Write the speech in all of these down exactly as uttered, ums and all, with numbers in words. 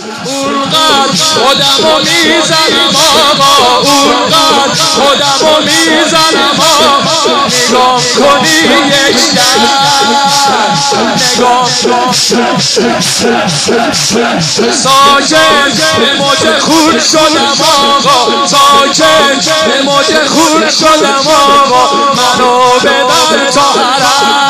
اونقدر خودمو میزنم آقا، اونقدر خودمو میزنم آقا. نگاه کنی یک در نگاه ساکت به موج خود شدم آقا، ساکت به موج خود شدم آقا. منو ببر تا حرم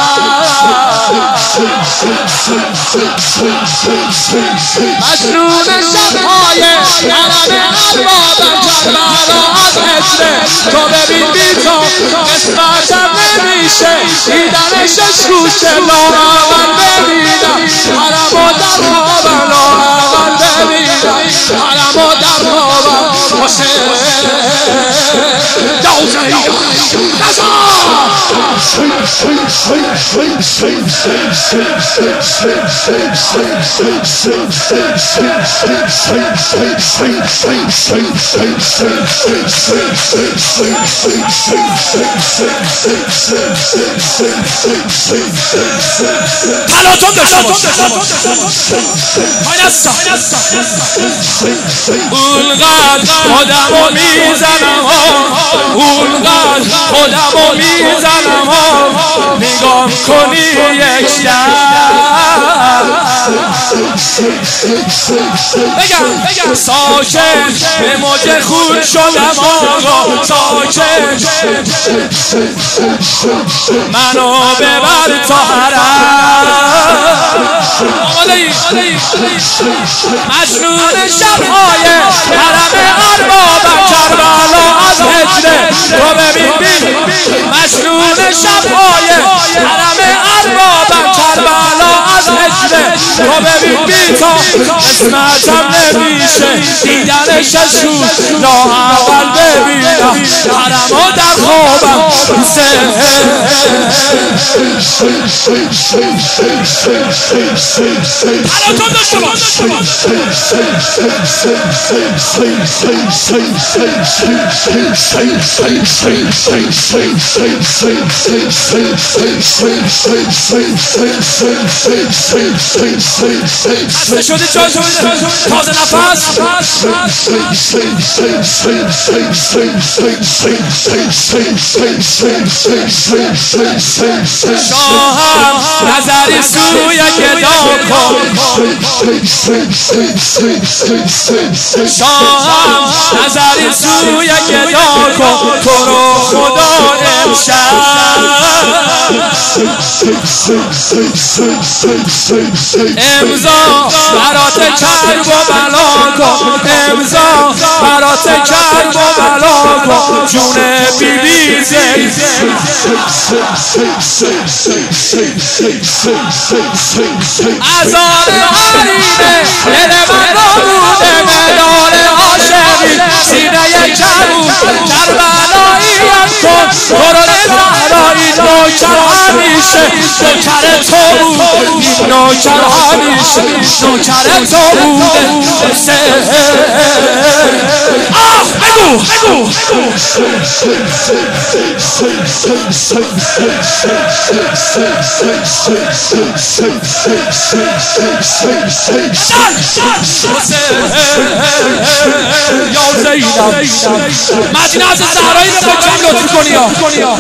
مجنون شبهای حرم اربابم کربلا از هجره تو ببین بی تو قسمتم نمیشه دیدنش شوشه لااقل ببینم حرمو در خوابم لااقل ببینم حرمو در خوابم حسین دوزهی حالاتون داشته باشه اونقدر خودمو میزنم اونقدر خودمو میزنم نگاه کنی یک در بگم بگم ساکت به موج خود شدم آقا، ساکت منو ببر تا حرم مجنون شبهای حرم اربابم کربلا از هجره تو ببین بین مجنون شبهای حرم اربابم کربلا از هجره تو ببین بی تا قسمتم نمیشه دیدنش شد لااقل ببینم حرمو در خوابم حالاتون داشته باشه خسته شدی جان تازه نفس شاهم نظری سوی گدا کن شاهم نظری سوی گدا کن تو رو خدا امشب امضا برات کرب و بلا کن امضا برات کرب و بلا کن جون بی بی زی ازار حریمه دل من را بوده مدال عاشقی سینه کربون کربلاییم کن قرآن زهرایی نوکر همیشه نوکر تو بود این نوکر همیشه نوکر تو بوده آه بگو بگو یا زینب مدینه از زهرایی رو با کم لطف کنی ها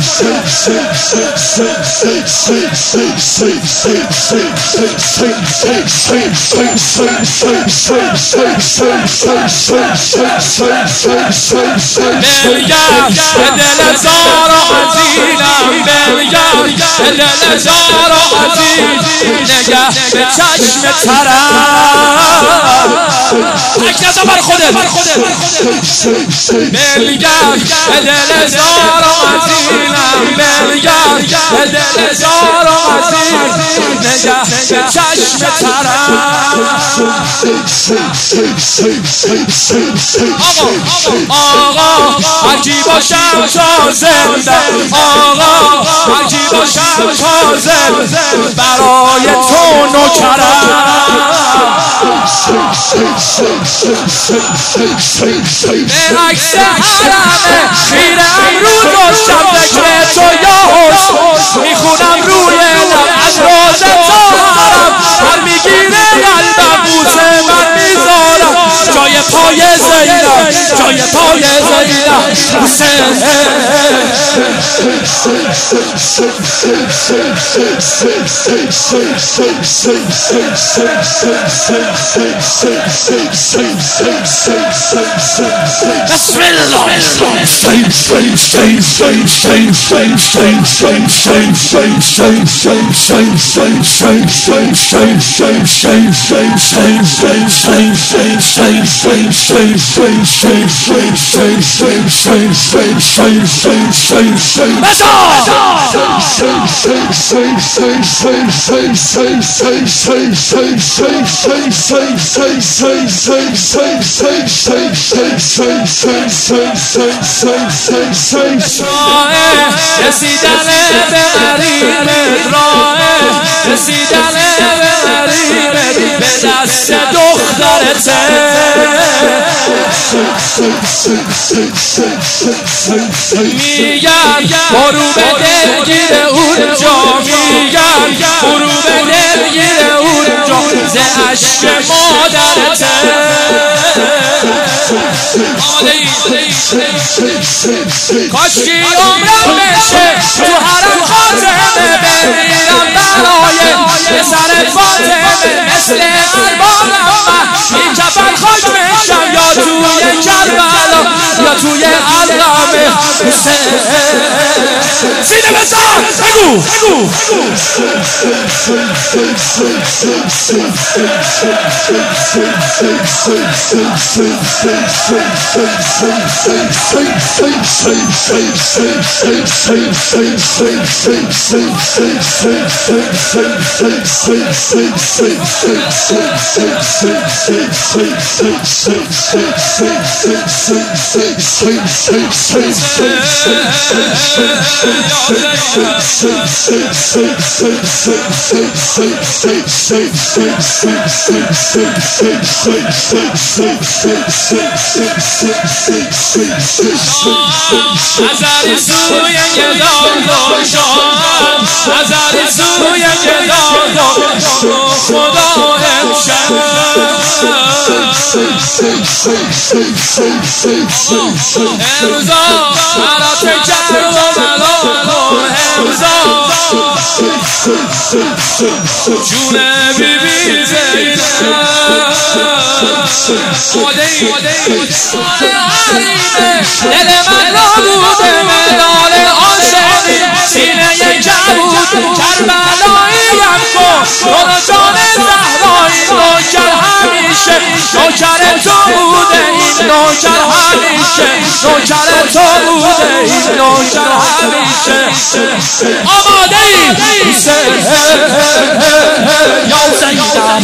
بلگرد دل زار و عزیزم بلگرد دل زار و عزیز نگه به چشم ترم تک نزا بر خودت بلگرد دل زار و عزیزم بلگرد دل زار و عزیز نگه به چشم ترم آقا عجیب باشم تا زنده آقا عجیب باشم تا زنده برای تو نوکرم به عکس حرمه خیرم روز و شب ذکر تو یا حسن میخونم روی لب از روز تا حرم هر میگیره قلبم بوسه من زینب جای پای زینب حسین بسم الله رسیدن به عریمت راه رسیدن به عریمت به دست دخترته میگن برو به دلگیر اونجا میگن برو به دلگیر اونجا ز عشق مادرته کاشکی عمرم بشه تو حرم خاتمه بمیرم برای پسر فاطمه مثل اربابم من این کفن خاک بشم یا توی کربلا یا توی علقمه حسین سینه بزن بگو بگو ازاری سوی گدام داشتم ازاری سوی گدام داشتم خدا امشب امضا برات کرد و ملال امضا جون بی بی زینب دل من را بوده مدال عاشقی سینه کبود کربلاییم کن برو جان زهرایی نوکر همیشه نوکر تو بوده این نوکر همیشه نوکر تو بوده این نوکر همیشه آماده ای یا زینب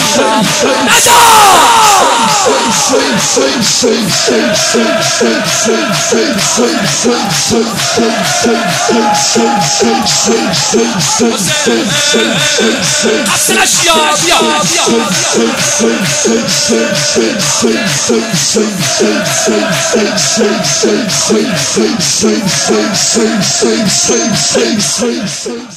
اصلش یا بیا